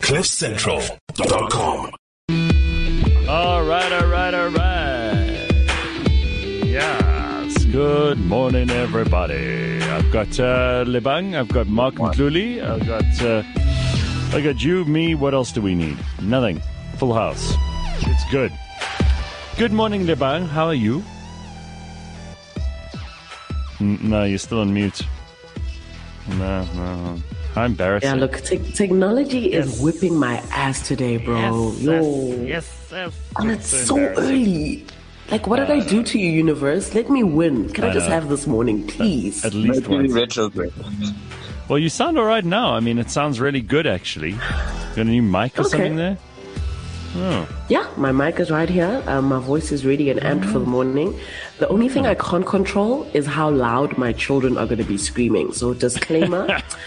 CliffCentral.com. All right. Yes. Good morning, everybody. I've got Lebang. I've got Mark Mtluli. I got you, me. What else do we need? Nothing. Full house. It's good. Good morning, Lebang. How are you? No, you're still on mute. No. How embarrassing. Yeah, look, technology is whipping my ass today, bro. Yes. And it's so early. Like, what did I do to you, universe? Let me win. Can I just have this morning, please? At least once. Retrograde. Well, you sound all right now. I mean, it sounds really good, actually. Got a new mic or something there? Oh. Yeah, my mic is right here. My voice is ready and amped for the morning. The only thing I can't control is how loud my children are going to be screaming. So, disclaimer,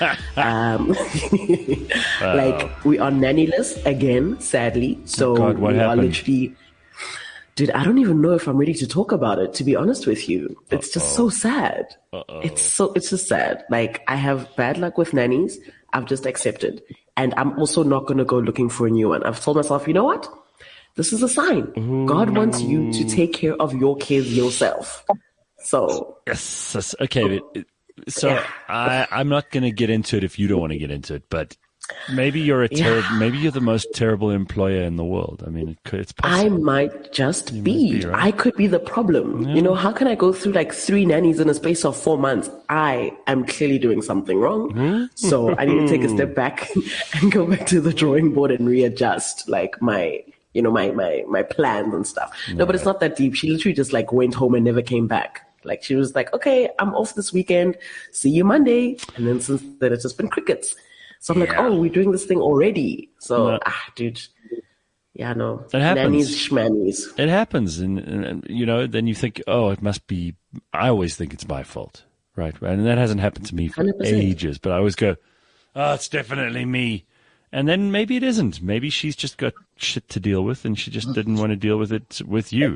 like, we are nannyless again, sadly. So, God, what we happened? are literally... Dude, I don't even know if I'm ready to talk about it, to be honest with you. It's just so sad. It's just sad. Like, I have bad luck with nannies. I've just accepted. And I'm also not going to go looking for a new one. I've told myself, you know what? This is a sign. God wants you to take care of your kids yourself. So. Yes. Okay. So I'm not going to get into it if you don't want to get into it, but maybe you're maybe you're the most terrible employer in the world. I mean, it's possible. I might just be. Right? I could be the problem. Yeah. You know, how can I go through like 3 nannies in a space of 4 months? I am clearly doing something wrong. So I need to take a step back and go back to the drawing board and readjust like my plans and stuff. No, but it's not that deep. She literally just like went home and never came back. Like she was like, okay, I'm off this weekend. See you Monday. And then since then it's just been crickets. So I'm like, oh, we're doing this thing already. So, dude. Yeah, no. It happens. Nannies, schmannies. It happens. And, you know, then you think, oh, it must be, I always think it's my fault. Right. And that hasn't happened to me for 100%. ages. But I always go, oh, it's definitely me. And then maybe it isn't. Maybe she's just got shit to deal with and she just didn't want to deal with it with you.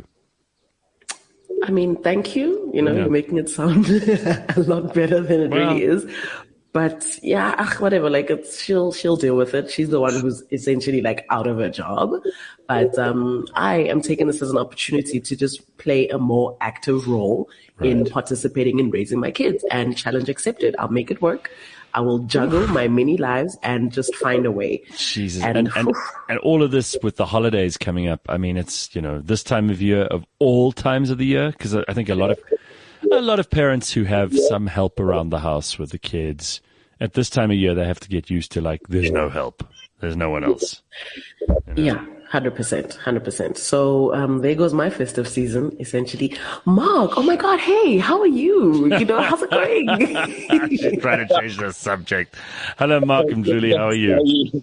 I mean, thank you. You know, you're making it sound a lot better than it really is. But yeah, whatever. Like she'll deal with it. She's the one who's essentially like out of her job. But I am taking this as an opportunity to just play a more active role in participating in raising my kids. And challenge accepted. I'll make it work. I will juggle my many lives and just find a way. Jesus. And all of this with the holidays coming up. I mean, it's, you know, this time of year of all times of the year, because I think a lot of parents who have some help around the house with the kids, at this time of year, they have to get used to like, there's no help. There's no one else. You know? Yeah. 100%. So there goes my festive season, essentially. Mark, oh my God, hey, how are you? You know, how's it going? She's trying to change the subject. Hello, Mark and Julie, how are you?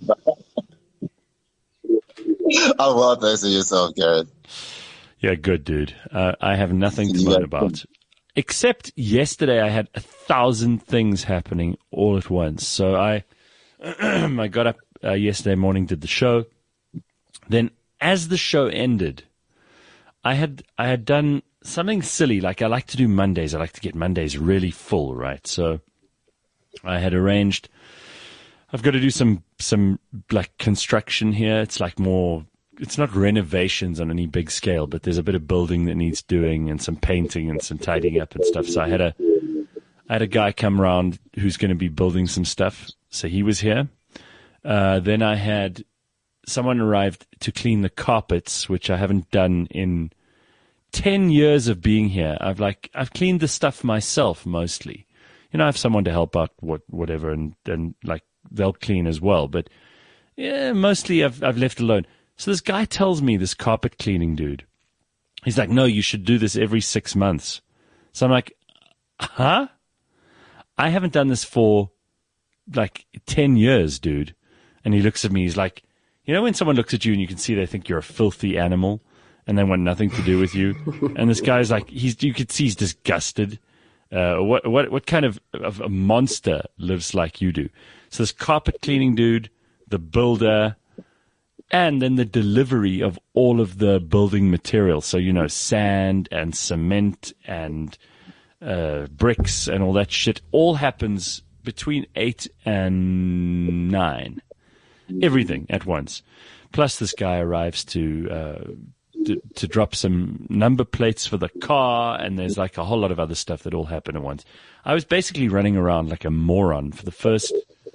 I'm well, thanks to yourself, Garrett. Yeah, good, dude. I have nothing to moan about. Except yesterday I had 1,000 things happening all at once. So I got up yesterday morning, did the show. Then as the show ended, I had done something silly. Like I like to do Mondays. I like to get Mondays really full, right? So I had arranged, I've got to do some like construction here. It's like more, it's not renovations on any big scale, but there's a bit of building that needs doing and some painting and some tidying up and stuff. So I had a guy come around who's going to be building some stuff. So he was here. Then I had someone arrived to clean the carpets, which I haven't done in 10 years of being here. I've cleaned the stuff myself mostly. You know, I have someone to help out whatever and like they'll clean as well. But yeah, mostly I've left alone. So this guy tells me, this carpet cleaning dude, he's like, no, you should do this every 6 months. So I'm like, huh? I haven't done this for like 10 years, dude. And he looks at me, he's like, you know when someone looks at you and you can see they think you're a filthy animal and they want nothing to do with you? And this guy's like, you could see he's disgusted. What kind of a monster lives like you do? So this carpet cleaning dude, the builder, and then the delivery of all of the building materials. So, you know, sand and cement and bricks and all that shit all happens between 8 and 9. everything at once. Plus, this guy arrives to drop some number plates for the car, and there's like a whole lot of other stuff that all happen at once. I was basically running around like a moron for the first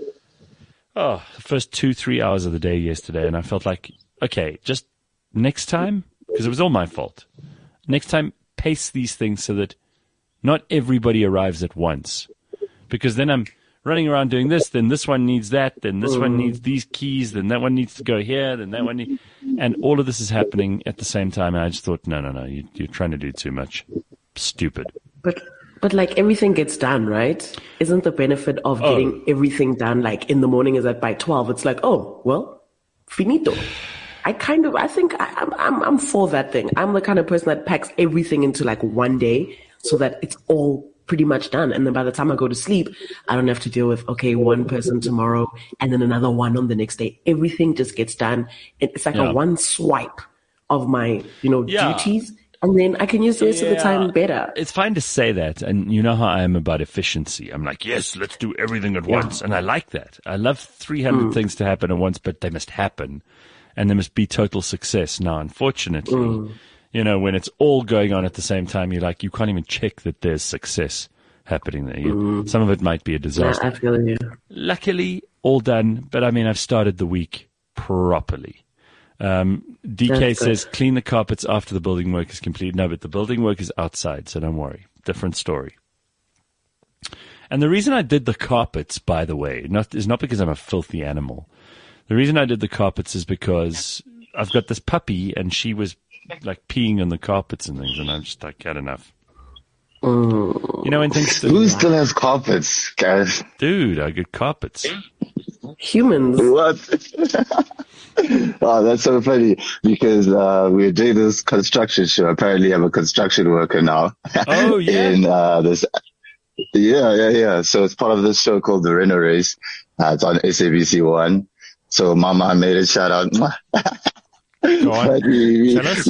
2-3 hours of the day yesterday, and I felt like, okay, just next time, because it was all my fault, next time pace these things so that not everybody arrives at once, because then I'm running around doing this, then this one needs that, then this one needs these keys, then that one needs to go here, then that one and all of this is happening at the same time, and I just thought, no, you're trying to do too much. Stupid. But like everything gets done, right? Isn't the benefit of getting everything done like in the morning is that by 12 it's like, oh, well, finito. I think I'm for that thing. I'm the kind of person that packs everything into like one day so that it's all pretty much done. And then by the time I go to sleep, I don't have to deal with, okay, one person tomorrow and then another one on the next day. Everything just gets done. It's like a one swipe of my, duties. And then I can use the rest of the time better. It's fine to say that. And you know how I am about efficiency. I'm like, yes, let's do everything at once. And I like that. I love 300 things to happen at once, but they must happen. And there must be total success. Now, unfortunately, when it's all going on at the same time, you can't even check that there's success happening there. Some of it might be a disaster. Yeah, I feel you. Luckily, all done. But I mean, I've started the week properly. DK says, clean the carpets after the building work is complete. No, but the building work is outside, so don't worry. Different story. And the reason I did the carpets, by the way, is not because I'm a filthy animal. The reason I did the carpets is because I've got this puppy, and she was like peeing on the carpets and things, and I'm just like, had enough. When things who still has carpets, guys? Dude, I get carpets. Humans. What? Oh, that's so funny because we're doing this construction show. Apparently, I'm a construction worker now. Oh yeah. In this, yeah. So it's part of this show called The Reno Race. It's on SABC1. So Mama made a shout out. Go on. Tell us.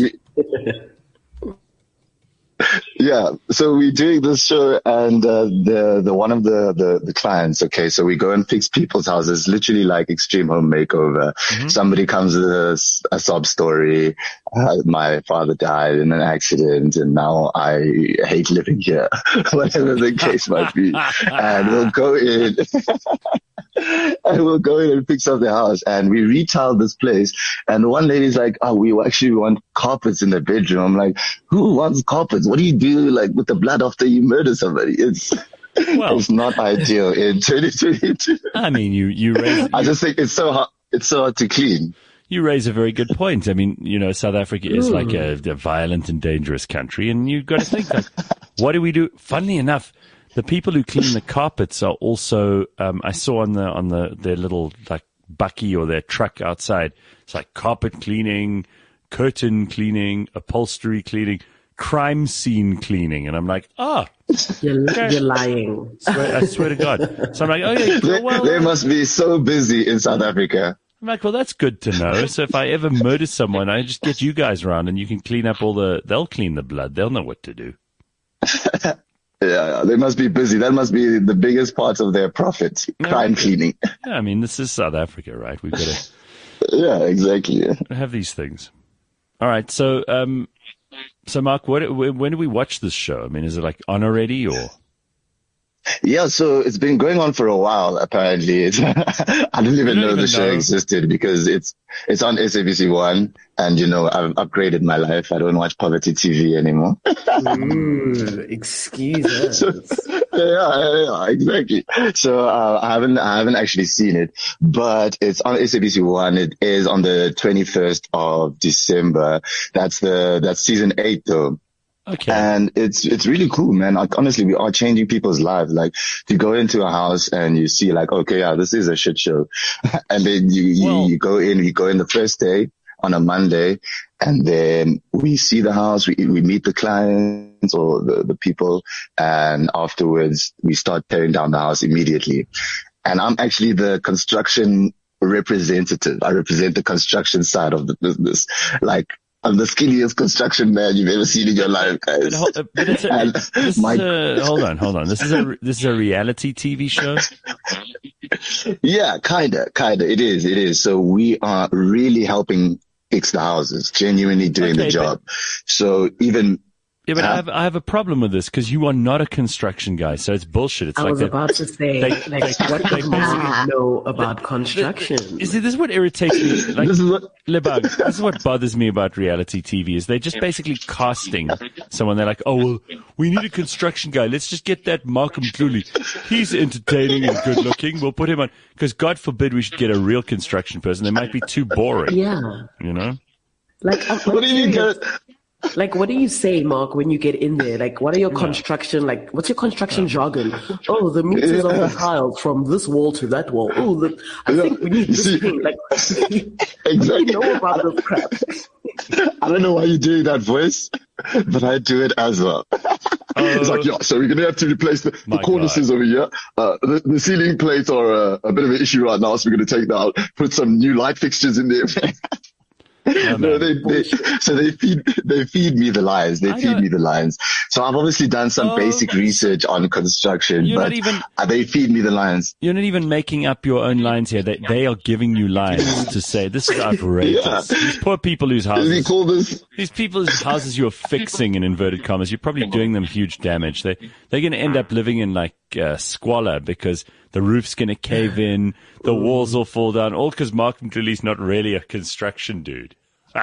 Yeah, so we're doing this show, and the one of the clients. Okay, so we go and fix people's houses, literally like extreme home makeover. Somebody comes with a sob story. My father died in an accident, and now I hate living here. Whatever the case might be, and we'll go in. And we'll go in and fix up the house, and we retile this place. And one lady's like, "Oh, we actually want carpets in the bedroom." I'm like, "Who wants carpets? What do you do like with the blood after you murder somebody?" It's not ideal in 2022. I mean, you raise. I just think it's so hard. It's so hard to clean. You raise a very good point. I mean, South Africa is like a violent and dangerous country, and you've got to think like, what do we do? Funnily enough, the people who clean the carpets are also, I saw on their little like bucky or their truck outside. It's like carpet cleaning, curtain cleaning, upholstery cleaning, crime scene cleaning. And I'm like, you're lying. I swear to God. So I'm like, okay, they must be so busy in South Africa. I'm like, well, that's good to know. So if I ever murder someone, I just get you guys around and you can clean up they'll clean the blood. They'll know what to do. Yeah, they must be busy. That must be the biggest part of their profit, crime cleaning. Yeah, I mean, this is South Africa, right? We've got to yeah, exactly. have these things. All right, so Mark, when do we watch this show? I mean, is it like on already or? Yeah, so it's been going on for a while, apparently. I didn't even know the show existed because it's on SABC1, and I've upgraded my life. I don't watch poverty TV anymore. Excuse us. Yeah, exactly. So I haven't actually seen it, but it's on SABC1. It is on the 21st of December. That's season 8 though. Okay. And it's really cool, man. Like, honestly, we are changing people's lives. Like, you go into a house and you see like, okay, yeah, this is a shit show. And then you go in the first day on a Monday, and then we see the house, we meet the clients or the people, and afterwards we start tearing down the house immediately. And I'm actually the construction representative. I represent the construction side of the business. Like, I'm the skinniest construction man you've ever seen in your life, guys. Hold on. This is a reality TV show. Yeah, kinda. It is. So we are really helping fix the houses, genuinely doing the job. So even. Yeah, but I have a problem with this because you are not a construction guy, so it's bullshit. It's I was about to say, what does Mark know about construction? This is what irritates me. Like, Lebag, this is what bothers me about reality TV is they're just basically casting someone. They're like, oh, well, we need a construction guy. Let's just get that Malcolm Cluley. He's entertaining and good looking. We'll put him on. Because God forbid we should get a real construction person. They might be too boring. Yeah. You know? Like, what do you mean? Like, what do you say, Mark, when you get in there? Like, what are your construction, like, what's your construction jargon? Oh, the meters on the tiles from this wall to that wall. Oh, I think we need this thing. Like, exactly. You know about this crap. I don't know why you're doing that voice, but I do it as well. It's like, yeah, so we're going to have to replace the cornices over here. The ceiling plates are a bit of an issue right now, so we're going to take that out, put some new light fixtures in there. No, they feed me the lines. They feed me the lines. So I've obviously done some basic research on construction, but they feed me the lines. You're not even making up your own lines here. They are giving you lines to say, this is outrageous. Yeah. These poor people whose houses, these people whose houses you're fixing in inverted commas, you're probably doing them huge damage. They're going to end up living in like squalor because the roof's going to cave in, the walls will fall down, all because Mark Mthuli's not really a construction dude.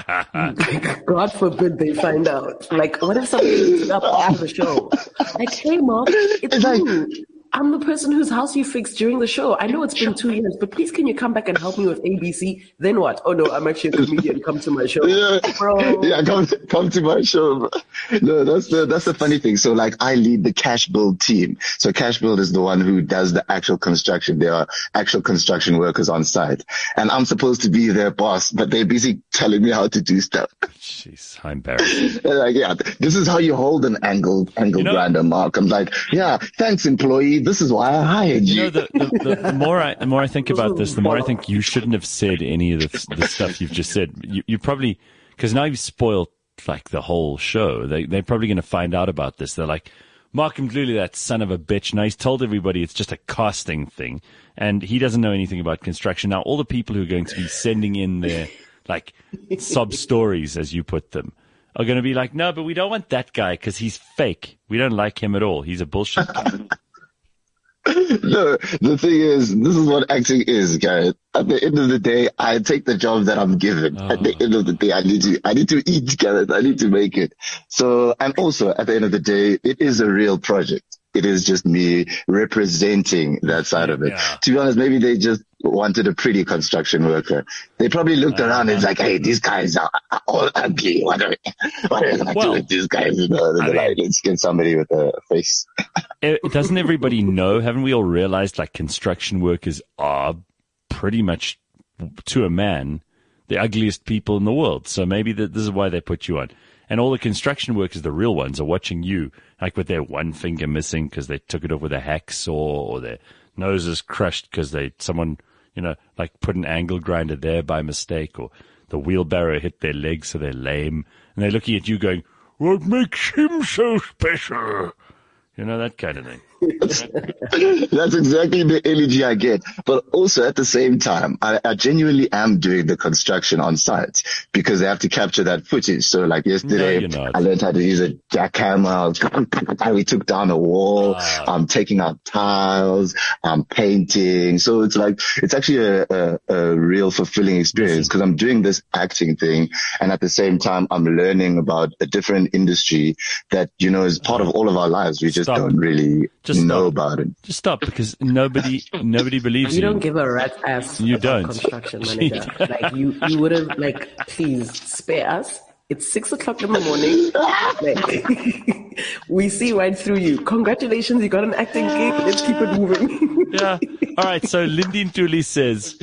God forbid they find out. Like, what if somebody picks it up after the show? Like, hey, Mark, it's me. I'm the person whose house you fixed during the show. I know it's been 2 years, but please can you come back and help me with ABC? Then what? Oh no, I'm actually a comedian. Come to my show. Yeah, bro. Yeah, come to my show, bro. No, that's the funny thing. So like I lead the cash build team. So cash build is the one who does the actual construction. There are actual construction workers on site. And I'm supposed to be their boss, but they're busy telling me how to do stuff. Jeez, I'm embarrassed. Like, yeah, this is how you hold an angle grinder, Mark. I'm like, yeah, thanks employee. This is why I hired you. You know, the more I think about this, the more I think you shouldn't have said any of the stuff you've just said. You probably, because now you've spoiled like the whole show. They're probably going to find out about this. They're like, Mark Mdluli, that son of a bitch. Now he's told everybody it's just a casting thing, and he doesn't know anything about construction. Now all the people who are going to be sending in their like sob stories, as you put them, are going to be like, no, but we don't want that guy because he's fake. We don't like him at all. He's a bullshit guy. No, the thing is, this is what acting is, guys. At the end of the day, I take the job that I'm given. At the end of the day, I need to eat, guys. I need to make it. So, and also at the end of the day, it is a real project. It is just me representing that side of it. Yeah. To be honest, maybe they just wanted a pretty construction worker. They probably looked around and it's like, hey, these guys are all ugly. What are we going to do with these guys? You know, like, let's get somebody with a face. Doesn't everybody know? Haven't we all realized like construction workers are pretty much, to a man, the ugliest people in the world? So maybe this is why they put you on. And all the construction workers, the real ones, are watching you, like with their one finger missing because they took it off with a hacksaw, or their noses crushed because someone, like put an angle grinder there by mistake, or the wheelbarrow hit their leg so they're lame. And they're looking at you going, what makes him so special? That kind of thing. That's exactly the energy I get. But also at the same time, I genuinely am doing the construction on site because they have to capture that footage. So like yesterday, I learned how to use a jackhammer. We took down a wall. I'm taking out tiles. I'm painting. So it's like, it's actually a real fulfilling experience because I'm doing this acting thing. And at the same time, I'm learning about a different industry that, is part of all of our lives. We just don't really know about it. Just stop, because nobody believes you. You don't give a rat's ass. You don't. Construction manager. Like you would have please spare us. It's 6:00 in the morning. We see right through you. Congratulations, you got an acting gig. Let's keep it moving. Yeah. All right. So Lindy Ntuli says,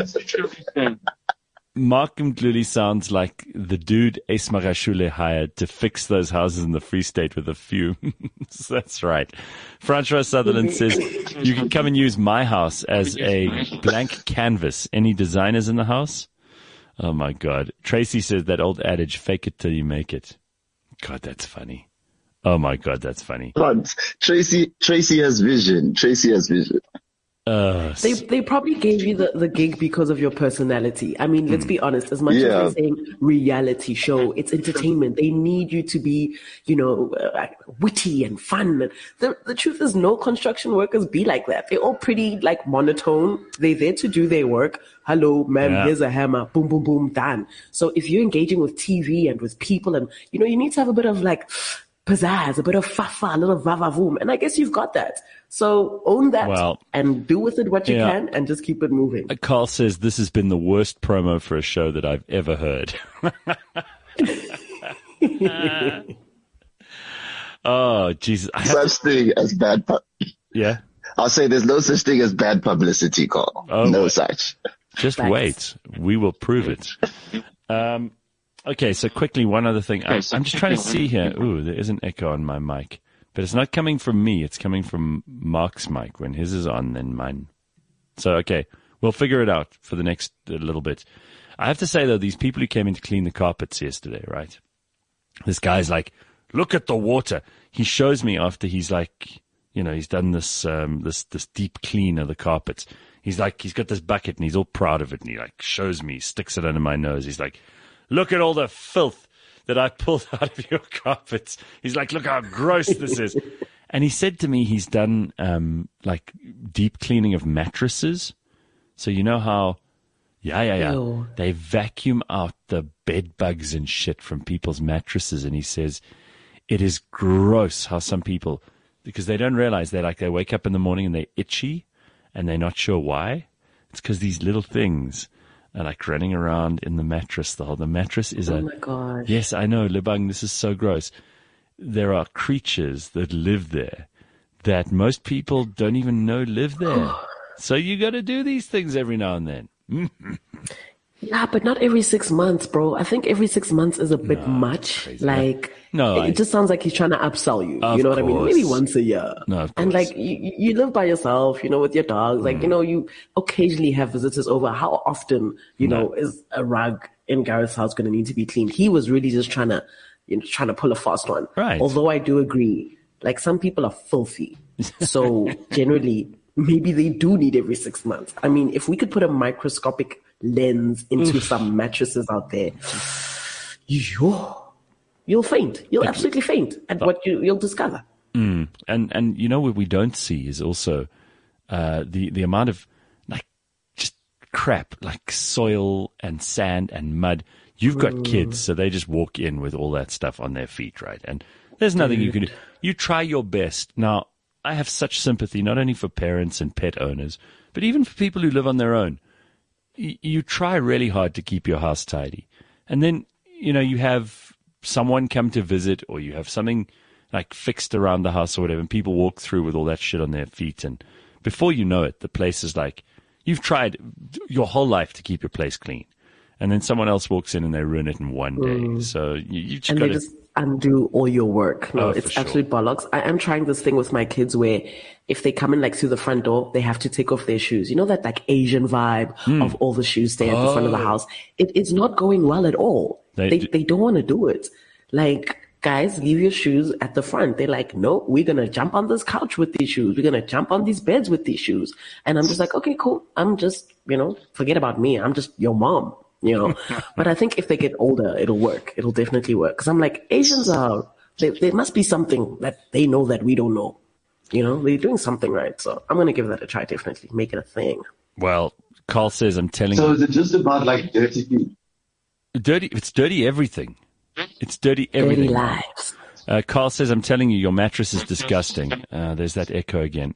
Mark Mdluli sounds like the dude Ace Magashule hired to fix those houses in the Free State with a fumes. That's right. Francois Sutherland says, you can come and use my house as a blank canvas. Any designers in the house? Oh, my God. Tracy says that old adage, fake it till you make it. God, that's funny. Oh, my God, that's funny. But Tracy has vision. Tracy has vision. They probably gave you the gig because of your personality. I mean, let's be honest. As much as they're saying reality show, it's entertainment. They need you to be, witty and fun. The truth is, no construction workers be like that. They're all pretty like monotone. They're there to do their work. Hello, ma'am. Yeah. Here's a hammer. Boom, boom, boom. Done. So if you're engaging with TV and with people, and you need to have a bit of like pizzazz, a bit of fafa, a little vavavoom. And I guess you've got that. So own that and do with it what you can and just keep it moving. Carl says this has been the worst promo for a show that I've ever heard. Oh, Jesus. Such thing as bad Yeah? I'll say there's no such thing as bad publicity, Carl. No such. Just wait. We will prove it. Okay, so quickly, one other thing. I'm just trying to see here. Ooh, there is an echo on my mic. But it's not coming from me. It's coming from Mark's mic. When his is on, then mine. So, okay, we'll figure it out for the next little bit. I have to say, though, these people who came in to clean the carpets yesterday, right? This guy's like, look at the water. He shows me after he's like, he's done this this deep clean of the carpets. He's like, he's got this bucket and he's all proud of it. And he like shows me, sticks it under my nose. He's like, look at all the filth that I pulled out of your carpets. He's like, look how gross this is. And he said to me he's done like deep cleaning of mattresses. So you know how, Ew. they vacuum out the bed bugs and shit from people's mattresses. And he says it is gross how some people, because they don't realize they wake up in the morning and they're itchy and they're not sure why. It's because these little things are like running around in the mattress. The mattress is Oh my God. Yes, I know, Lebang, this is so gross. There are creatures that live there that most people don't even know live there. So you got to do these things every now and then. Yeah, but not every 6 months, bro. I think every 6 months is a bit much. Crazy. Like, No, it just sounds like he's trying to upsell you. Of You know what I mean? course. Maybe once a year. No, of And course. like, you live by yourself, with your dogs. Like, you occasionally have visitors over. How often, is a rug in Gareth's house going to need to be cleaned? He was really just trying to pull a fast one. Right. Although I do agree, like some people are filthy. So generally, maybe they do need every 6 months. I mean, if we could put a microscopic lens into some mattresses out there, you'll faint. You'll absolutely faint at what you'll discover. And what we don't see is also the amount of like just crap, like soil and sand and mud. You've got kids, so they just walk in with all that stuff on their feet, right? And there's nothing you can do. You try your best. Now, I have such sympathy, not only for parents and pet owners, but even for people who live on their own. You try really hard to keep your house tidy. And then, you have someone come to visit, or you have something like fixed around the house or whatever, and people walk through with all that shit on their feet. And before you know it, the place is like, you've tried your whole life to keep your place clean. And then someone else walks in and they ruin it in one day. So you just got to just undo all your work. No, it's sure. absolute bollocks. I am trying this thing with my kids where if they come in like through the front door, they have to take off their shoes. You know that like Asian vibe of all the shoes stay at the front of the house. It's not going well at all. They don't want to do it. Like, guys, leave your shoes at the front. They're like, no, we're going to jump on this couch with these shoes. We're going to jump on these beds with these shoes. And I'm just like, okay, cool. I'm just, forget about me. I'm just your mom. But I think if they get older, it'll work. It'll definitely work. Because I'm like, Asians there must be something that they know that we don't know. They're doing something right. So I'm going to give that a try, definitely. Make it a thing. Well, Carl says, I'm telling you. So is it just about like dirty feet? It's dirty everything. It's dirty everything. Dirty lives. Carl says, I'm telling you, your mattress is disgusting. There's that echo again.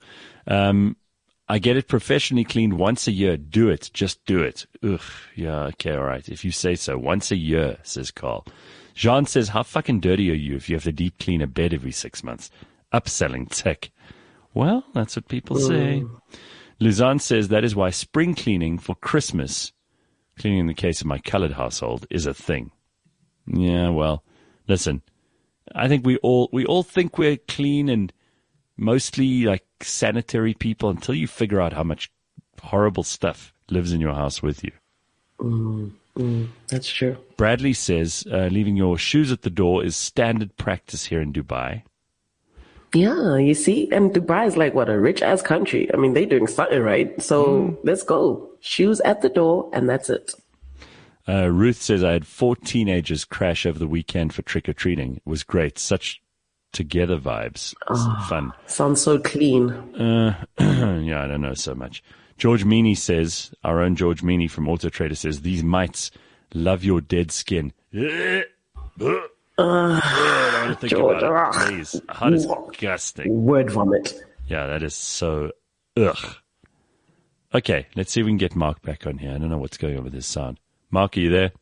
Ugh. I get it professionally cleaned once a year. Do it. Just do it. Ugh. Yeah, okay, all right. If you say so. Once a year, says Carl. Jean says, how fucking dirty are you if you have to deep clean a bed every 6 months? Upselling tech. Well, that's what people say. Luzanne says, that is why spring cleaning for Christmas, cleaning in the case of my colored household, is a thing. Yeah, well, listen, I think we all think we're clean and mostly like sanitary people until you figure out how much horrible stuff lives in your house with you. That's true. Bradley says, leaving your shoes at the door is standard practice here in Dubai. Yeah, you see, and Dubai is like what, a rich ass country. I mean, they're doing something right. So let's go. Shoes at the door, and that's it. Ruth says, I had 4 teenagers crash over the weekend for trick-or-treating. It was great. Such together vibes. Fun. Sounds so clean. Yeah, I don't know so much. George Meany says, our own George Meany from Auto Trader says, these mites love your dead skin. I don't want to think George, about it, please. How disgusting. Word vomit. Yeah, that is so ugh. Okay, let's see if we can get Mark back on here. I don't know what's going on with his sound. Mark, are you there?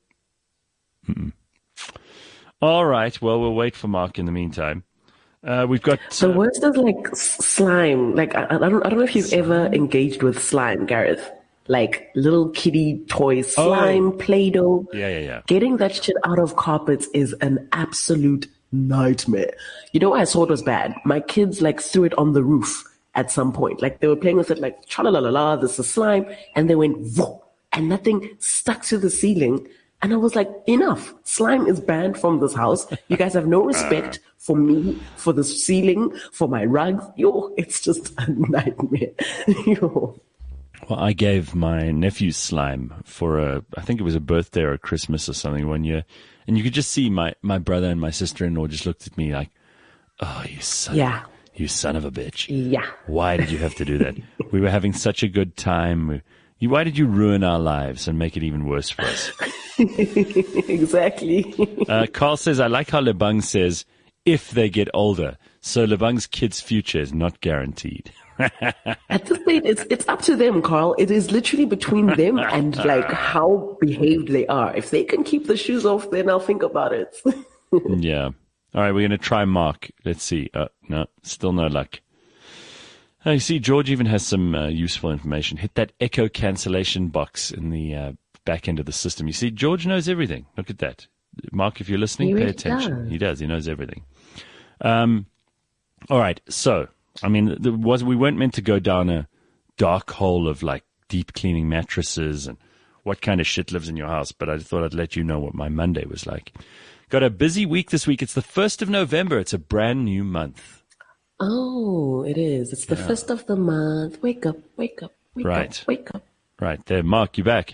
All right, well, we'll wait for Mark in the meantime. We've got The worst is like slime. Like I don't know if you've ever engaged with slime, Gareth. Like little kiddie toys, slime, Play-Doh. Yeah. Getting that shit out of carpets is an absolute nightmare. You know, I saw it was bad. My kids like threw it on the roof at some point. Like they were playing with it, like tra-la-la-la-la, this is slime, and they went whoa, and that thing stuck to the ceiling. And I was like, enough. Slime is banned from this house. You guys have no respect for me, for the ceiling, for my rugs. Yo, it's just a nightmare. Yo. Well, I gave my nephew slime for I think it was a birthday or a Christmas or something one year. And you could just see my brother and my sister-in-law just looked at me like, oh, you son of a bitch. Yeah. Why did you have to do that? We were having such a good time. Why did you ruin our lives and make it even worse for us? Exactly. Carl says, I like how Lebang says, if they get older. So Lebang's kid's future is not guaranteed. At this point, it's up to them, Carl. It is literally between them and like how behaved they are. If they can keep the shoes off, then I'll think about it. Yeah. All right, we're going to try Mark. Let's see. No, still no luck. You see, George even has some useful information. Hit that echo cancellation box in the back end of the system. You see, George knows everything. Look at that. Mark, if you're listening, pay attention. He does. He knows everything. All right, so... I mean, we weren't meant to go down a dark hole of like deep cleaning mattresses and what kind of shit lives in your house, but I thought I'd let you know what my Monday was like. Got a busy week this week. It's the 1st of November. It's a brand new month. Oh, it is. It's the 1st of the month. Wake up, wake up, wake up, wake up. Right there. Mark, you back?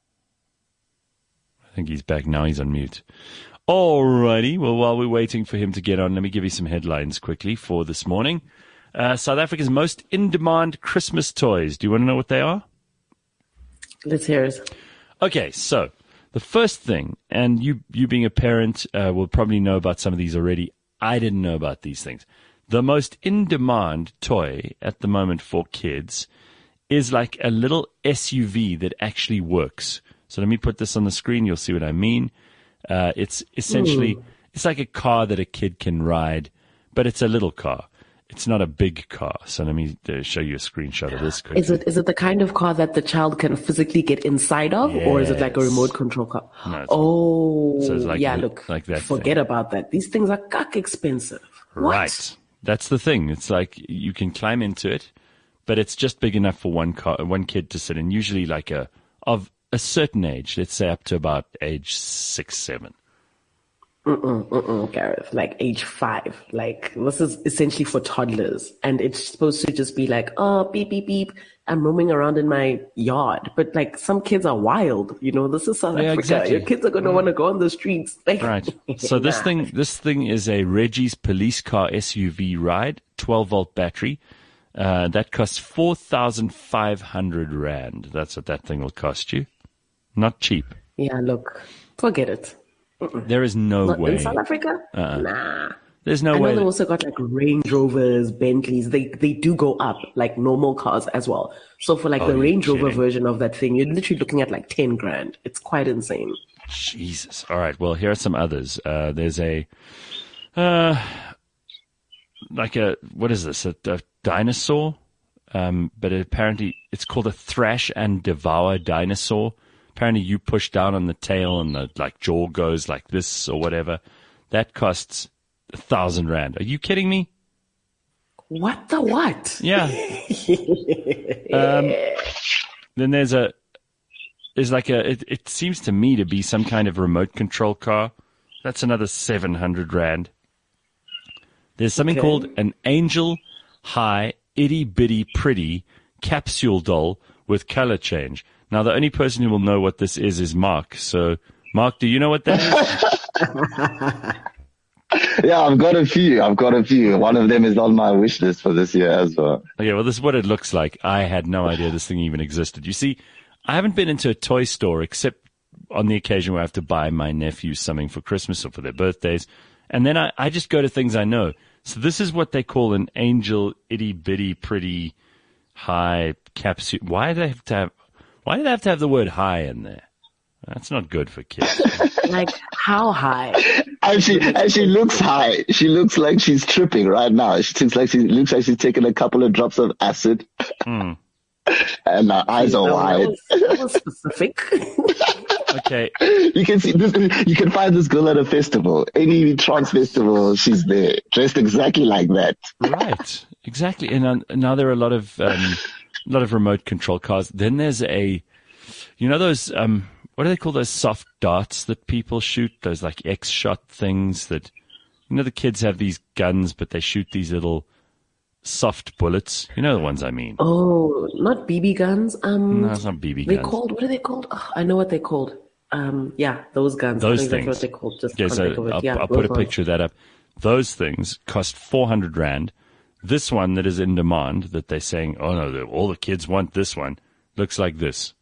I think he's back now. He's on mute. Alrighty. Well, while we're waiting for him to get on, let me give you some headlines quickly for this morning. South Africa's most in-demand Christmas toys. Do you want to know what they are? Let's hear it. Okay, so the first thing, and you being a parent will probably know about some of these already. I didn't know about these things. The most in-demand toy at the moment for kids is like a little SUV that actually works. So let me put this on the screen. You'll see what I mean. It's essentially, it's like a car that a kid can ride, but it's a little car. It's not a big car. So let me show you a screenshot of this quickly. Is it the kind of car that the child can physically get inside of, or is it like a remote control car? No, so it's like, look, like that. Forget about that. These things are cuck expensive. Right. That's the thing. It's like you can climb into it, but it's just big enough for one kid to sit in. Usually like of a certain age, let's say up to about age 6, 7. Gareth, like age 5. Like this is essentially for toddlers, and it's supposed to just be like, oh, beep, beep, beep. I'm roaming around in my yard. But like some kids are wild, you know, this is South Africa. Exactly. Your kids are going to want to go on the streets. Like, right. So this thing is a Reggie's police car SUV ride, 12-volt battery. That costs 4,500 Rand. That's what that thing will cost you. Not cheap. Yeah, look, forget it. There is no way. In South Africa? Nah. There's no way. I know they also got like Range Rovers, Bentleys. They do go up like normal cars as well. So for like the Range Rover version of that thing, you're literally looking at like 10 grand. It's quite insane. Jesus. All right. Well, here are some others. There's a, what is this? A dinosaur? But apparently it's called a Thrash and Devour dinosaur. Apparently you push down on the tail and the like jaw goes like this or whatever. That costs 1,000 Rand. Are you kidding me? What the what? Yeah. Then there's is like it seems to me to be some kind of remote control car. That's another 700 Rand. There's something called an Angel High Itty Bitty Pretty capsule doll with color change. Now, the only person who will know what this is Mark. So, Mark, do you know what that is? Yeah, I've got a few. One of them is on my wish list for this year as well. Okay, well, this is what it looks like. I had no idea this thing even existed. You see, I haven't been into a toy store except on the occasion where I have to buy my nephews something for Christmas or for their birthdays. And then I just go to things I know. So this is what they call an Angel Itty Bitty Pretty High capsule. Why do they have to have the word high in there? That's not good for kids. Like, how high? And she looks high. She looks like she's tripping right now. She looks like she's taken a couple of drops of acid. And her eyes are wide. That was specific. Okay. You can see this. You can find this girl at a festival. Any trance festival, she's there, dressed exactly like that. Right. Exactly. And now there are a lot of remote control cars. Then there's those, what do they call those soft darts that people shoot? Those like X-shot things that, the kids have these guns, but they shoot these little soft bullets. You know the ones I mean. Oh, not BB guns. No, it's not BB guns. What are they called? Oh, I know what they're called. Yeah, those guns. Those I don't things. know what they're called. Just Okay, so I'll put a picture of that up. Those things cost 400 Rand. This one that is in demand, that they're saying, oh no, all the kids want this one, looks like this.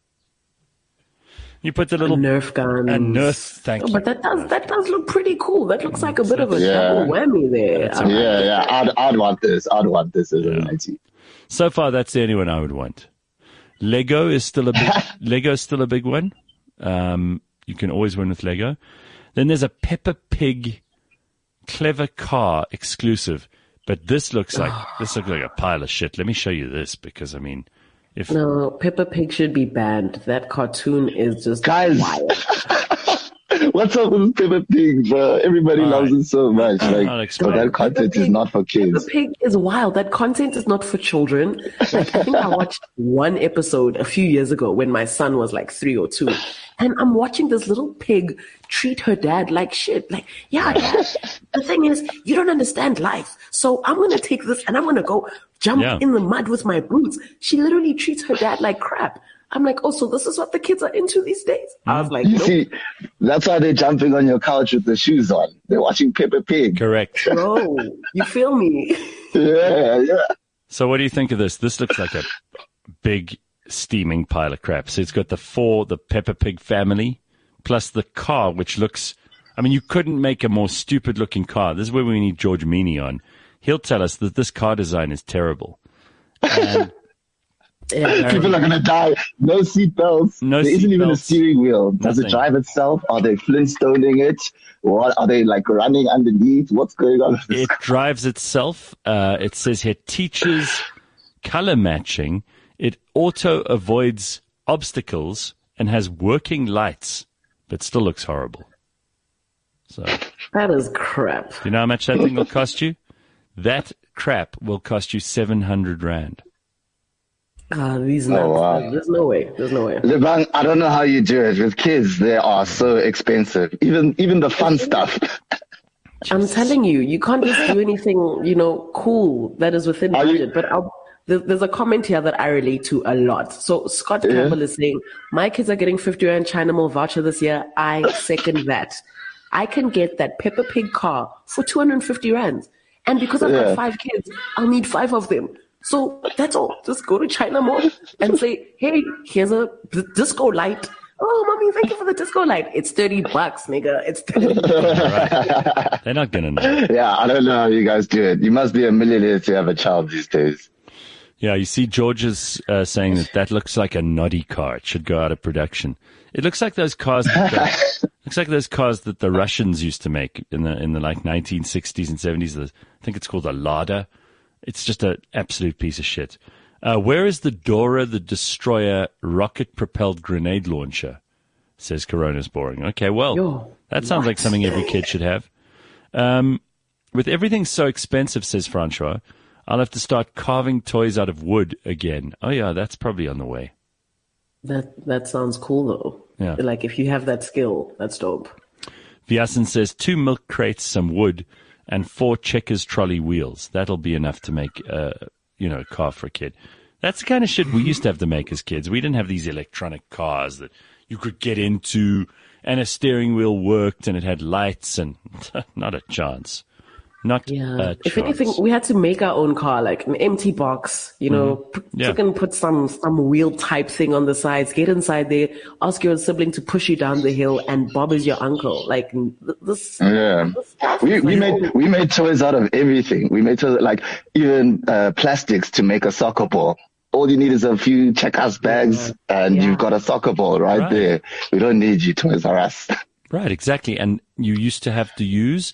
You put the little Nerf gun. A Nerf, thank you. But that does look pretty cool. That looks like a bit of a double whammy there. I'd want this. I'd want this as an IT. So far, that's the only one I would want. Lego is still a big one. You can always win with Lego. Then there's a Peppa Pig clever car exclusive, but this looks like a pile of shit. Let me show you this because No, Peppa Pig should be banned. That cartoon is just wild. What's up with Peppa Pig, bro? Everybody loves it so much. But that content is not for kids. Peppa Pig is wild. That content is not for children. Like, I think I watched one episode a few years ago when my son was like 3 or 2. And I'm watching this little pig treat her dad like shit. Like, yeah, dad, the thing is, you don't understand life. So I'm going to take this and I'm going to go jump in the mud with my boots. She literally treats her dad like crap. I'm like, oh, so this is what the kids are into these days? I was like, you see, that's why they're jumping on your couch with the shoes on. They're watching Peppa Pig. Correct. Bro, you feel me? Yeah. So what do you think of this? This looks like a big steaming pile of crap. So it's got the Peppa Pig family, plus the car, which looks, you couldn't make a more stupid looking car. This is where we need George Meany on. He'll tell us that this car design is terrible. And people are going to die. No seatbelts. There isn't even a steering wheel. Does it drive itself? Are they Flintstoning it? What are they like running underneath? What's going on? It drives itself. It says here teaches color matching. It auto avoids obstacles and has working lights, but still looks horrible. So that is crap. Do you know how much that thing will cost you? That crap will cost you 700 Rand. These nuts. Oh, wow. There's no way. Lebang, I don't know how you do it. With kids, they are so expensive. Even the fun stuff. I'm telling you, you can't just do anything, cool that is within budget. But there's a comment here that I relate to a lot. So Scott Campbell is saying, my kids are getting 50 Rand China Mall voucher this year. I second that. I can get that Peppa Pig car for 250 Rand. And because I've got 5 kids, I'll need 5 of them. So that's all. Just go to China Mall and say, hey, here's a disco light. Oh, mommy, thank you for the disco light. It's $30, nigga. It's $30. Right. They're not going to know. Yeah, I don't know how you guys do it. You must be a millionaire to have a child these days. Yeah, you see George is saying that looks like a noddy car. It should go out of production. It looks like those cars that the Russians used to make in the like 1960s and 70s. I think it's called a Lada. It's just an absolute piece of shit. Where is the Dora the Destroyer rocket-propelled grenade launcher? Says Corona's boring. Okay, well, that sounds like something every kid should have. With everything so expensive, says Francois, I'll have to start carving toys out of wood again. Oh, yeah, that's probably on the way. That sounds cool though. Yeah. Like if you have that skill, that's dope. Vyasan says 2 milk crates, some wood, and 4 checkers trolley wheels. That'll be enough to make, a car for a kid. That's the kind of shit we used to have to make as kids. We didn't have these electronic cars that you could get into, and a steering wheel worked, and it had lights, and not a chance. Not a If chance. anything, we had to make our own car, like an empty box, Yeah. put some wheel type thing on the sides, get inside there, ask your sibling to push you down the hill, and Bob is your uncle. Like this. Yeah, we made toys out of everything. We made toys like even plastics to make a soccer ball. All you need is a few checkers bags, and you've got a soccer ball right there. We don't need you, Toys R Us. Right, exactly. And you used to have to use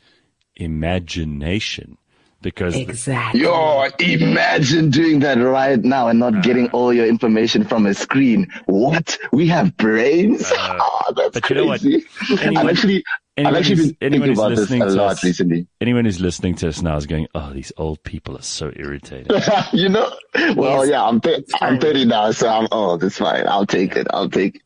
imagination because Exactly. Yo, imagine doing that right now and not getting all your information from a screen. What? We have brains? That's but crazy. you know what? I've actually been thinking about this a lot recently. Anyone who's listening to us now is going, "Oh, these old people are so irritating." Well, yeah, I'm 30 now, so I'm old. It's fine. I'll take it.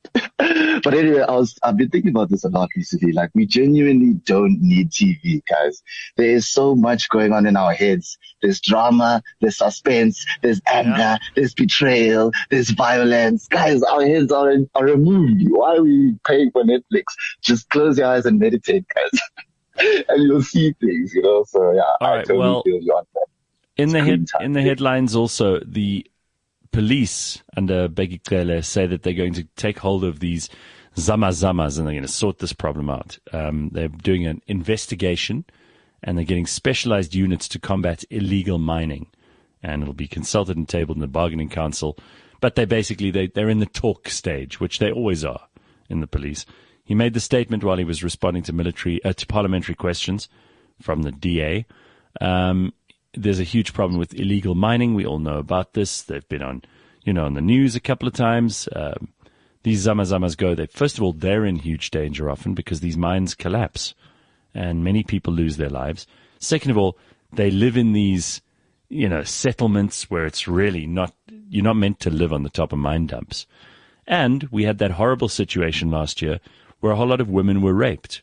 But anyway, I've been thinking about this a lot recently. Like, we genuinely don't need TV, guys. There is so much going on in our heads. There's drama, there's suspense, there's anger, there's betrayal, there's violence. Guys, our heads are a movie. Why are we paying for Netflix? Just close your eyes and meditate, guys. And you'll see things, So yeah, All right, I totally feel you on that. In the headlines also, the police under Bheki Cele say that they're going to take hold of these zamazamas and they're going to sort this problem out. They're doing an investigation and they're getting specialized units to combat illegal mining. And it'll be consulted and tabled in the bargaining council. But they're in the talk stage, which they always are in the police. He made the statement while he was responding to parliamentary questions from the DA. There's a huge problem with illegal mining. We all know about this. They've been on the news a couple of times. These zamazamas first of all, they're in huge danger often because these mines collapse and many people lose their lives. Second of all, they live in these, settlements where it's really you're not meant to live on the top of mine dumps. And we had that horrible situation last year where a whole lot of women were raped.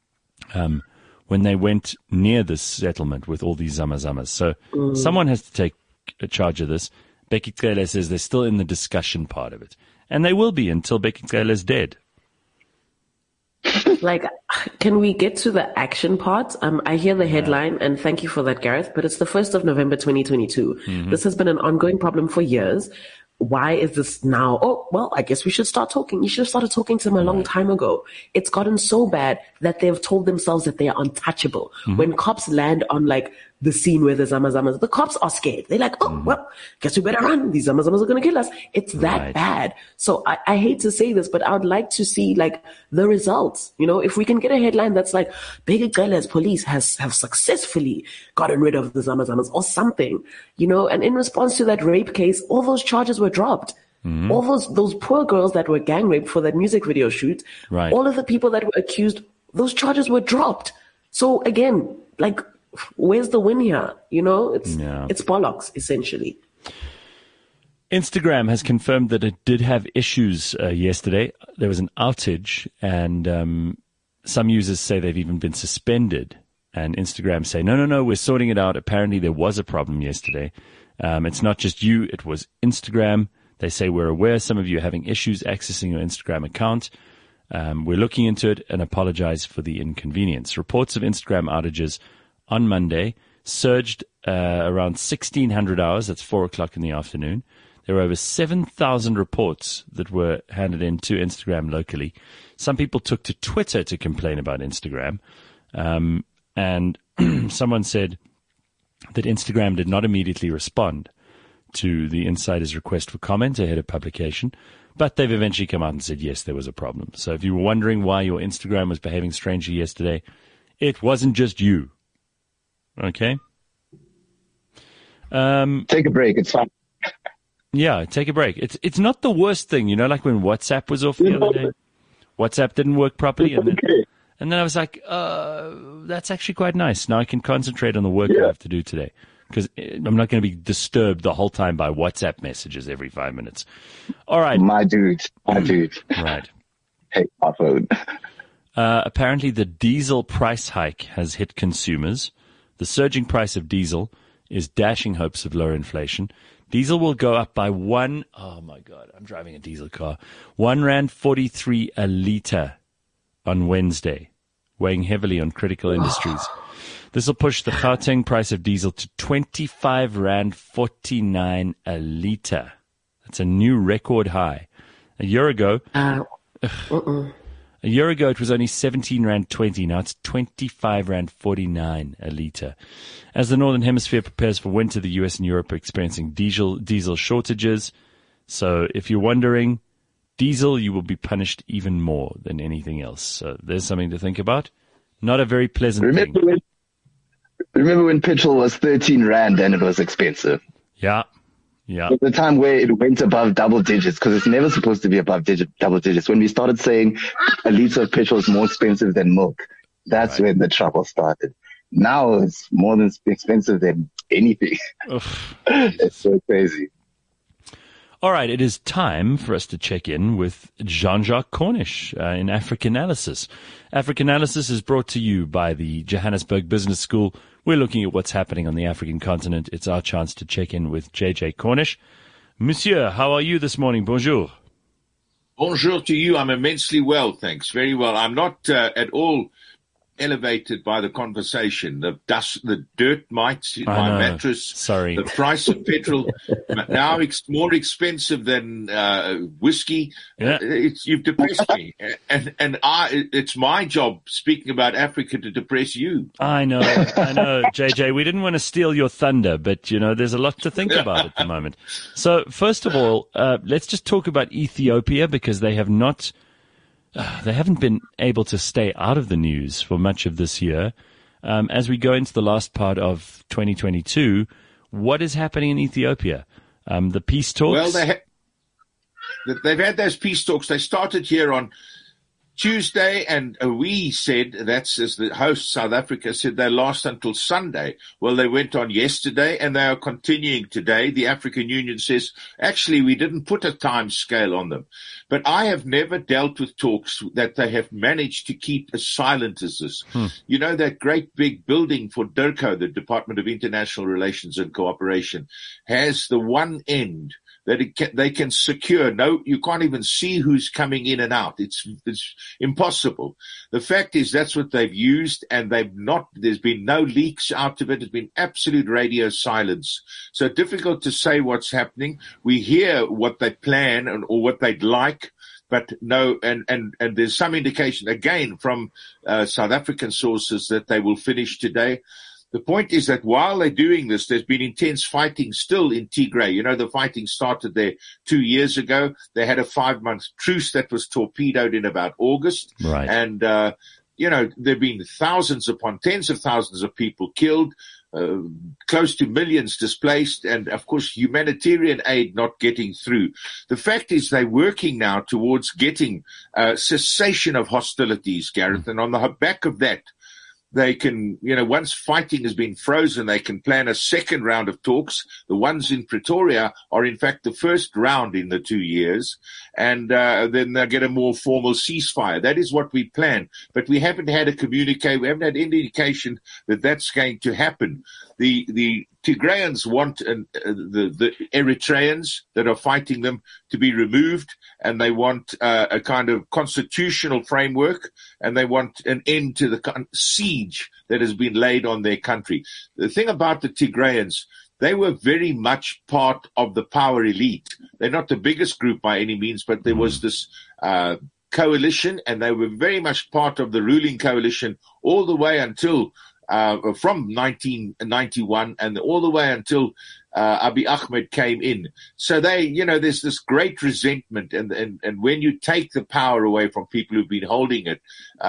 When they went near this settlement with all these zamazamas. So someone has to take charge of this. Bheki Cele says they're still in the discussion part of it. And they will be until Bheki Cele is dead. Like, can we get to the action part? I hear the headline, and thank you for that, Gareth, but it's the 1st of November, 2022. Mm-hmm. This has been an ongoing problem for years. Why is this now? Oh, well, I guess we should start talking. You should have started talking to them a long time ago. It's gotten so bad that they've told themselves that they are untouchable. Mm-hmm. When cops land on the scene where the zamazamas, the cops are scared. They're like, oh, well, guess we better run. These zamazamas are going to kill us. It's that bad. So I hate to say this, but I would like to see the results. If we can get a headline that's like, Bheki Cele's police have successfully gotten rid of the zamazamas or something, and in response to that rape case, all those charges were dropped. Mm-hmm. All those poor girls that were gang raped for that music video shoot, all of the people that were accused, those charges were dropped. So again, where's the win here? It's bollocks, essentially. Instagram has confirmed that it did have issues yesterday. There was an outage, and some users say they've even been suspended. And Instagram say, no, we're sorting it out. Apparently there was a problem yesterday. It's not just you, it was Instagram. They say, we're aware some of you are having issues accessing your Instagram account. We're looking into it and apologize for the inconvenience. Reports of Instagram outages on Monday surged around 1600 hours. That's 4:00 in the afternoon. There were over 7,000 reports that were handed in to Instagram locally. Some people took to Twitter to complain about Instagram. And someone said that Instagram did not immediately respond to the insider's request for comment ahead of publication. But they've eventually come out and said, yes, there was a problem. So if you were wondering why your Instagram was behaving strangely yesterday, it wasn't just you. Okay? Take a break. It's fine. Yeah, take a break. It's not the worst thing, like when WhatsApp was off the other day. WhatsApp didn't work properly. And then I was like, that's actually quite nice. Now I can concentrate on the work I have to do today. because I'm not going to be disturbed the whole time by WhatsApp messages every 5 minutes. All right. My dude. Right. Hey, my phone. Apparently, the diesel price hike has hit consumers. The surging price of diesel is dashing hopes of lower inflation. Diesel will go up by oh my God, I'm driving a diesel car. R1.43 a litre on Wednesday, weighing heavily on critical industries. This will push the Gauteng price of diesel to R25.49 a litre. That's a new record high. A year ago, it was only R17.20. Now it's R25.49 a litre. As the Northern Hemisphere prepares for winter, the US and Europe are experiencing diesel shortages. So if you're wondering, diesel, you will be punished even more than anything else. So there's something to think about. Not a very pleasant thing. Remember when petrol was 13 Rand and it was expensive? Yeah. At the time where it went above double digits, because it's never supposed to be above double digits. When we started saying a litre of petrol is more expensive than milk, that's when the trouble started. Now it's more than expensive than anything. It's so crazy. All right, it is time for us to check in with Jean-Jacques Cornish in Africanalysis. Africanalysis is brought to you by the Johannesburg Business School. We're looking at what's happening on the African continent. It's our chance to check in with JJ Cornish. Monsieur, how are you this morning? Bonjour. Bonjour to you. I'm immensely well, thanks. Very well. I'm not at all elevated by the conversation. The dust, the dirt mites in my mattress. Sorry. The price of petrol now more expensive than whiskey. Yeah. You've depressed me, and it's my job speaking about Africa to depress you. I know, JJ. We didn't want to steal your thunder, but there's a lot to think about at the moment. So first of all, let's just talk about Ethiopia, because they haven't been able to stay out of the news for much of this year. As we go into the last part of 2022, what is happening in Ethiopia? The peace talks? Well, they've had those peace talks. They started here on Tuesday, and we said, that's as the host, South Africa, said they last until Sunday. Well, they went on yesterday, and they are continuing today. The African Union says, actually, we didn't put a time scale on them. But I have never dealt with talks that they have managed to keep as silent as this. You know, that great big building for DIRCO, the Department of International Relations and Cooperation, has the one end that they can secure. No, you can't even see who's coming in and out. It's impossible. The fact is that's what they've used, and there's been no leaks out of it. There's been absolute radio silence. So difficult to say what's happening. We hear what they plan or what they'd like, but no, and there's some indication again from South African sources that they will finish today. The point is that while they're doing this, there's been intense fighting still in Tigray. You know, the fighting started there 2 years ago. They had a 5-month truce that was torpedoed in about August. Right. And, there have been thousands upon tens of thousands of people killed, close to millions displaced, and, of course, humanitarian aid not getting through. The fact is they're working now towards getting cessation of hostilities, Gareth, and on the back of that, they can, once fighting has been frozen, they can plan a second round of talks. The ones in Pretoria are, in fact, the first round in the 2 years. And then they'll get a more formal ceasefire. That is what we plan. But we haven't had a communique. We haven't had any indication that that's going to happen. The Tigrayans want the Eritreans that are fighting them to be removed, and they want a kind of constitutional framework, and they want an end to the siege that has been laid on their country. The thing about the Tigrayans, they were very much part of the power elite. They're not the biggest group by any means, but there was this coalition, and they were very much part of the ruling coalition all the way until from 1991 and all the way until Abiy Ahmed came in. So there's this great resentment, and when you take the power away from people who've been holding it,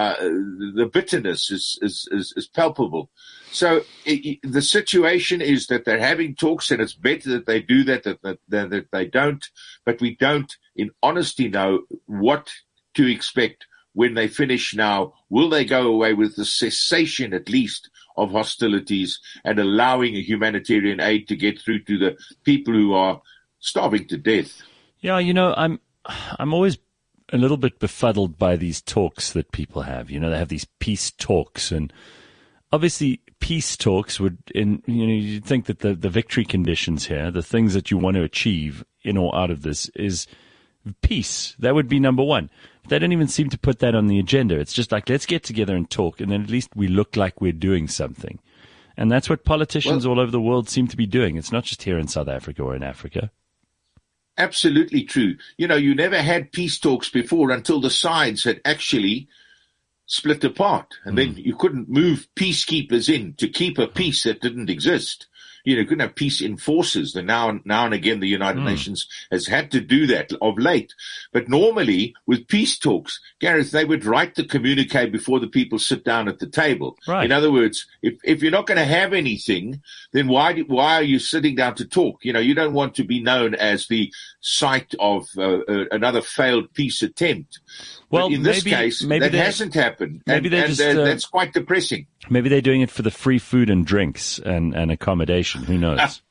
the bitterness is palpable. So the situation is that they're having talks, and it's better that they do that than that they don't. But we don't, in honesty, know what to expect when they finish now. Will they go away with the cessation, at least, of hostilities and allowing humanitarian aid to get through to the people who are starving to death. Yeah, I'm always a little bit befuddled by these talks that people have. They have these peace talks, and obviously peace talks you'd think that the victory conditions here, the things that you want to achieve in or out of this is peace. That would be number one. They don't even seem to put that on the agenda. It's just like, let's get together and talk, and then at least we look like we're doing something. And that's what politicians all over the world seem to be doing. It's not just here in South Africa or in Africa. Absolutely true. You never had peace talks before until the sides had actually split apart. And then you couldn't move peacekeepers in to keep a peace that didn't exist. You couldn't have peace enforcers. And now and again, the United Nations has had to do that of late. But normally, with peace talks, Gareth, they would write the communique before the people sit down at the table. Right. In other words, if you're not going to have anything, then why are you sitting down to talk? You don't want to be known as the site of another failed peace attempt. Well, but in this case, that hasn't happened. That's quite depressing. Maybe they're doing it for the free food and drinks and accommodation. Who knows?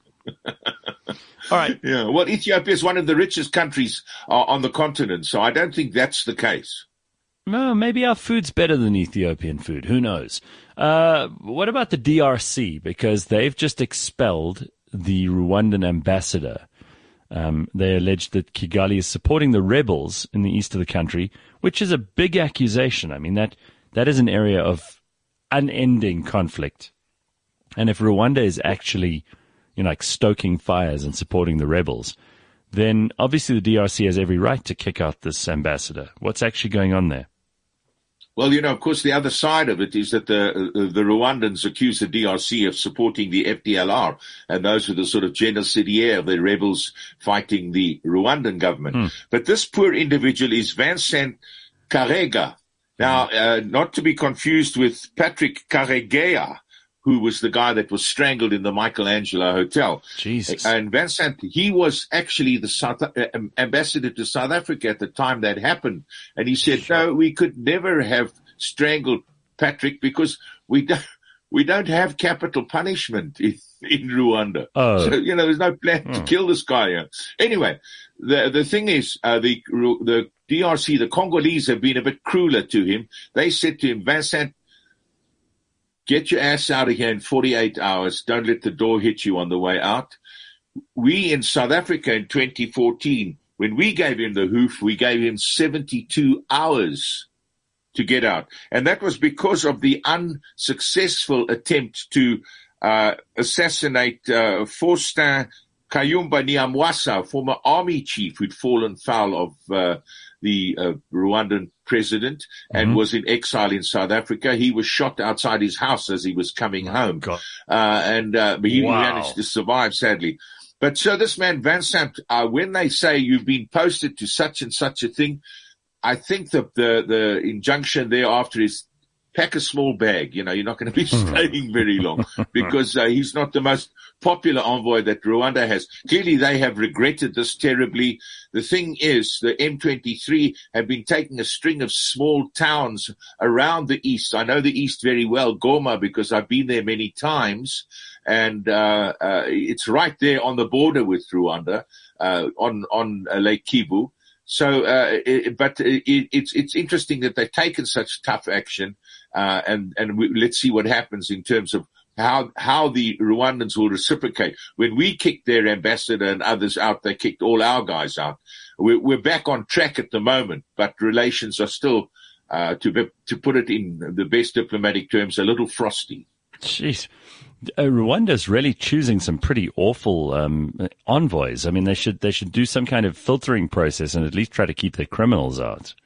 All right. Yeah. Well, Ethiopia is one of the richest countries on the continent, so I don't think that's the case. No, maybe our food's better than Ethiopian food. Who knows? What about the DRC? Because they've just expelled the Rwandan ambassador. They allege that Kigali is supporting the rebels in the east of the country, which is a big accusation. I mean, that is an area of unending conflict. And if Rwanda is actually, like stoking fires and supporting the rebels, then obviously the DRC has every right to kick out this ambassador. What's actually going on there? Well, of course, the other side of it is that the Rwandans accuse the DRC of supporting the FDLR, and those are the sort of genocidaire, the rebels fighting the Rwandan government. But this poor individual is Vincent Karega. Now, not to be confused with Patrick Karegeya, who was the guy that was strangled in the Michelangelo Hotel. Jesus. And Vincent, he was actually the ambassador to South Africa at the time that happened. And he said, no, we could never have strangled Patrick because we don't have capital punishment in Rwanda. Oh. So, there's no plan to kill this guy. Anyway, the thing is, the DRC, the Congolese have been a bit crueler to him. They said to him, Vincent, get your ass out of here in 48 hours. Don't let the door hit you on the way out. We in South Africa in 2014, when we gave him the hoof, we gave him 72 hours to get out. And that was because of the unsuccessful attempt to assassinate Faustin Kayumba Nyamwasa, former army chief who'd fallen foul of the Rwandan president and was in exile in South Africa. He was shot outside his house as he was coming home. But he managed to survive, sadly. But so this man, Vincent, when they say you've been posted to such and such a thing, I think the injunction thereafter is pack a small bag. You're not going to be staying very long because he's not the most popular envoy that Rwanda has. Clearly, they have regretted this terribly. The thing is, the M23 have been taking a string of small towns around the east. I know the east very well, Goma, because I've been there many times. And it's right there on the border with Rwanda, on Lake Kivu. So, it's interesting that they've taken such tough action, let's see what happens in terms of how the Rwandans will reciprocate. When we kicked their ambassador and others out, they kicked all our guys out. We're back on track at the moment, but relations are still, to put it in the best diplomatic terms, a little frosty. Jeez. Rwanda's really choosing some pretty awful envoys. I mean, they should do some kind of filtering process and at least try to keep their criminals out.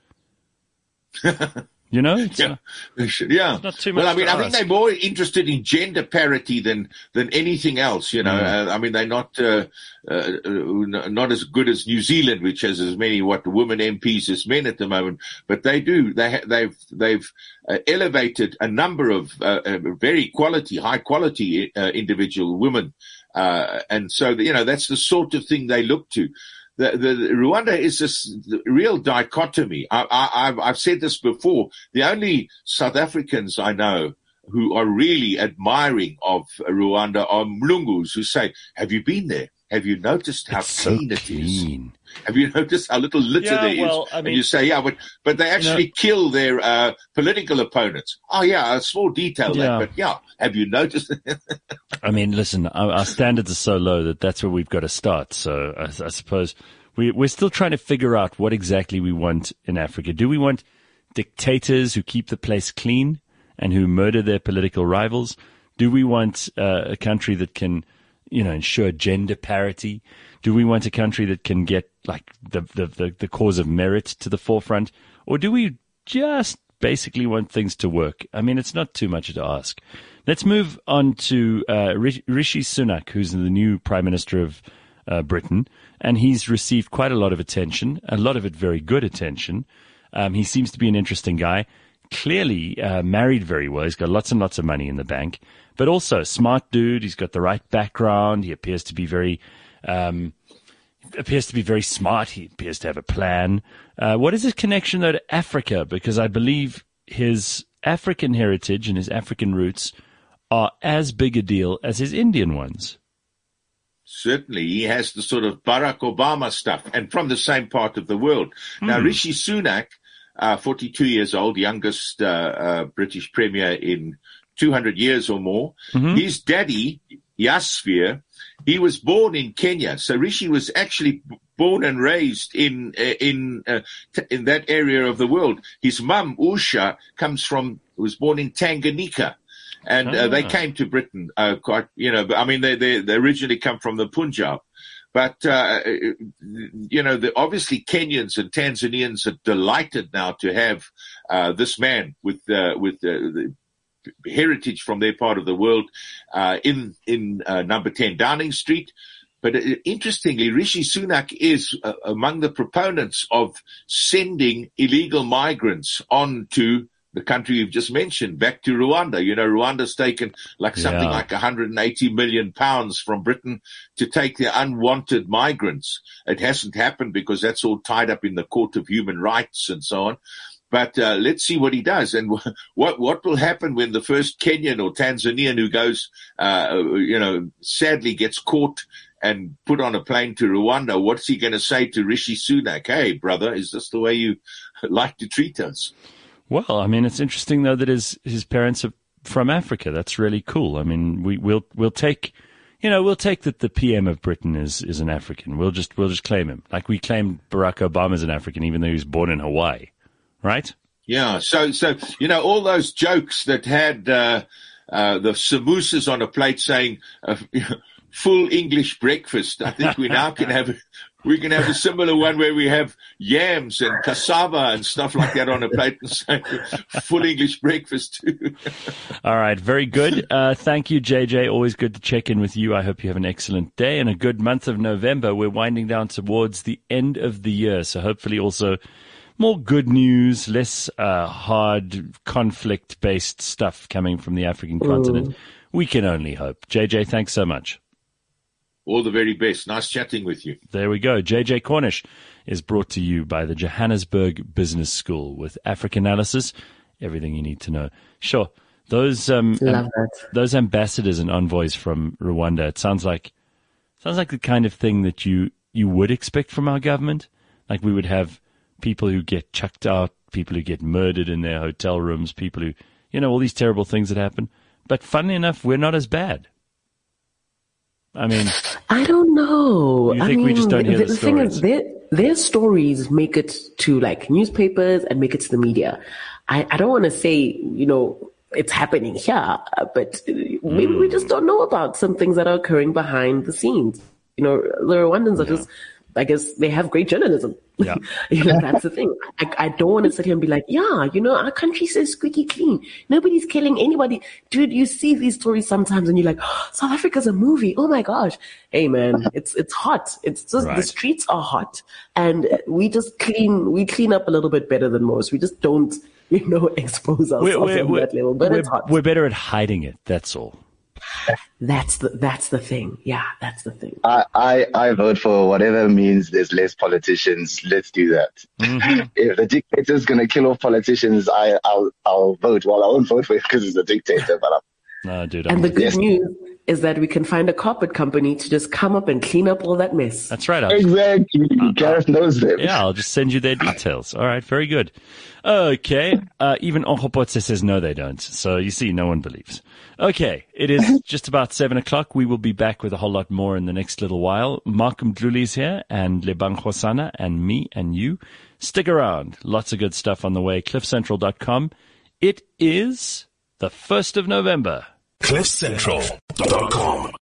They should. Yeah. Not too much. Well, I mean, I think they're more interested in gender parity than anything else. I mean, they're not as good as New Zealand, which has as many women MPs as men at the moment. But they do. They've elevated a number of very high quality individual women, and so that's the sort of thing they look to. The Rwanda is this real dichotomy. I've said this before. The only South Africans I know who are really admiring of Rwanda are Mlungus who say, have you been there? Have you noticed how clean it is? Have you noticed how little litter there is? I mean, and you say, yeah, but they actually kill their political opponents. Oh, yeah, a small detail there, but yeah, have you noticed? I mean, listen, our standards are so low that's where we've got to start. So I suppose we're still trying to figure out what exactly we want in Africa. Do we want dictators who keep the place clean and who murder their political rivals? Do we want a country that can, ensure gender parity? Do we want a country that can get like the cause of merit to the forefront? Or do we just basically want things to work? I mean, it's not too much to ask. Let's move on to Rishi Sunak, who's the new Prime Minister of Britain, and he's received quite a lot of attention, a lot of it very good attention. He seems to be an interesting guy. Clearly married very well. He's got lots and lots of money in the bank, but also a smart dude. He's got the right background. He appears to be very smart. He appears to have a plan. What is his connection, though, to Africa? Because I believe his African heritage and his African roots are as big a deal as his Indian ones. Certainly, he has the sort of Barack Obama stuff, and from the same part of the world. Now, Rishi Sunak, 42 years old, youngest British premier in 200 years or more. His daddy, Yasvir, he was born in Kenya. So Rishi was actually born and raised in that area of the world. His mum, Usha, was born in Tanganyika. And they came to Britain they originally come from the Punjab. But, obviously Kenyans and Tanzanians are delighted now to have this man with the heritage from their part of the world in number 10 Downing Street. But interestingly, Rishi Sunak is among the proponents of sending illegal migrants onto the country you've just mentioned, back to Rwanda. Rwanda's taken something like 180 million pounds from Britain to take their unwanted migrants. It hasn't happened because that's all tied up in the Court of Human Rights and so on. But let's see what he does, and what will happen when the first Kenyan or Tanzanian who goes, sadly gets caught and put on a plane to Rwanda. What's he going to say to Rishi Sunak? Hey, brother, is this the way you like to treat us? Well, I mean, it's interesting though that his parents are from Africa. That's really cool. I mean, we'll take that the PM of Britain is an African. We'll just claim him, like we claimed Barack Obama as an African, even though he was born in Hawaii, right? Yeah. So all those jokes that had the samosas on a plate saying full English breakfast. I think we now can have a similar one where we have yams and cassava and stuff like that on a plate and say full English breakfast too. All right. Very good. Thank you, JJ. Always good to check in with you. I hope you have an excellent day and a good month of November. We're winding down towards the end of the year. So hopefully also more good news, less hard conflict-based stuff coming from the African continent. We can only hope. JJ, thanks so much. All the very best. Nice chatting with you. There we go. JJ Cornish is brought to you by the Johannesburg Business School with Africanalysis. Everything you need to know. Sure. Those ambassadors and envoys from Rwanda, it sounds like the kind of thing that you would expect from our government. Like we would have people who get chucked out, people who get murdered in their hotel rooms, people who, all these terrible things that happen. But funnily enough, we're not as bad. I mean, I don't know. You think we just don't hear the stories? Thing is, their stories make it to newspapers and make it to the media. I don't want to say, it's happening here, but maybe we just don't know about some things that are occurring behind the scenes. The Rwandans are just, I guess they have great journalism. Yeah. That's the thing. I don't want to sit here and be like, our country's so squeaky clean. Nobody's killing anybody. Dude, you see these stories sometimes and you're like, South Africa's a movie. Oh my gosh. Hey man, it's hot. It's just, The streets are hot and we clean up a little bit better than most. We just don't, expose ourselves on that level, but it's hot. We're better at hiding it. That's all. That's the thing. Yeah, that's the thing. I vote for whatever means there's less politicians. Let's do that. Mm-hmm. If the dictator's going to kill off politicians, I'll vote. Well, I won't vote for it because he's a dictator, but no, dude. And the good news is that we can find a carpet company to just come up and clean up all that mess. That's right. Exactly. Gareth knows them. Yeah, I'll just send you their details. All right, very good. Okay. Even Onhopotse says no, they don't. So you see, no one believes. Okay, it is just about 7:00. We will be back with a whole lot more in the next little while. Malcolm Dluli's here, and Lebang Khosana, and me, and you. Stick around. Lots of good stuff on the way. CliffCentral.com. It is the 1st of November. CliffCentral.com